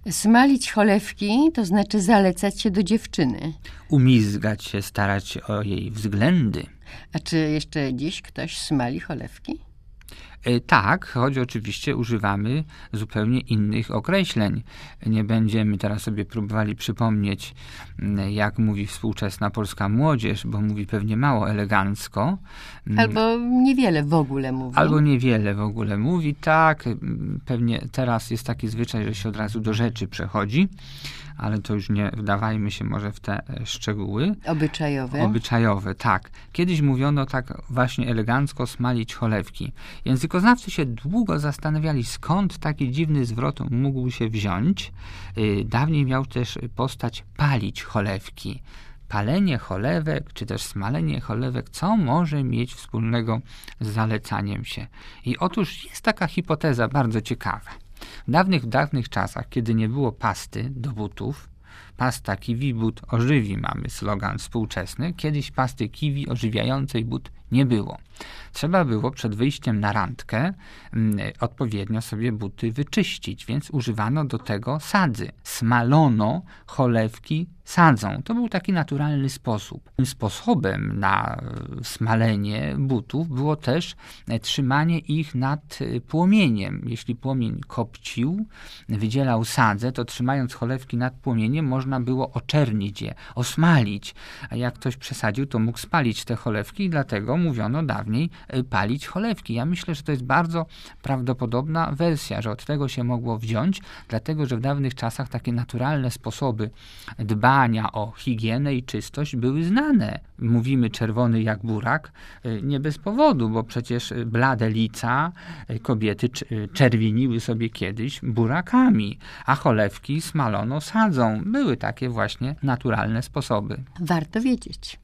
Smalić cholewki to znaczy zalecać się do dziewczyny. Umizgać się, starać się o jej względy. A czy jeszcze dziś ktoś smali cholewki? Tak, choć oczywiście używamy zupełnie innych określeń. Nie będziemy teraz sobie próbowali przypomnieć, jak mówi współczesna polska młodzież, bo mówi pewnie mało elegancko. Albo niewiele w ogóle mówi. Tak. Pewnie teraz jest taki zwyczaj, że się od razu do rzeczy przechodzi, ale to już nie wdawajmy się może w te szczegóły. Obyczajowe, tak. Kiedyś mówiono tak właśnie elegancko smalić cholewki. Językoznawcy się długo zastanawiali, skąd taki dziwny zwrot mógł się wziąć. Dawniej miał też postać palić cholewki. Palenie cholewek, czy też smalenie cholewek, co może mieć wspólnego z zalecaniem się? I otóż jest taka hipoteza bardzo ciekawa. W dawnych czasach, kiedy nie było pasty do butów, pasta kiwi but ożywi, mamy slogan współczesny, kiedyś pasty kiwi ożywiającej but nie było. Trzeba było przed wyjściem na randkę odpowiednio sobie buty wyczyścić, więc używano do tego sadzy. Smalono cholewki sadzą. To był taki naturalny sposób. Tym sposobem na smalenie butów było też trzymanie ich nad płomieniem. Jeśli płomień kopcił, wydzielał sadzę, to trzymając cholewki nad płomieniem można było oczernić je, osmalić. A jak ktoś przesadził, to mógł spalić te cholewki i dlatego mówiono dawniej palić cholewki. Ja myślę, że to jest bardzo prawdopodobna wersja, że od tego się mogło wziąć, dlatego że w dawnych czasach takie naturalne sposoby dbania o higienę i czystość były znane. Mówimy czerwony jak burak nie bez powodu, bo przecież blade lica kobiety czerwieniły sobie kiedyś burakami, a cholewki smalono sadzą. Były takie właśnie naturalne sposoby. Warto wiedzieć.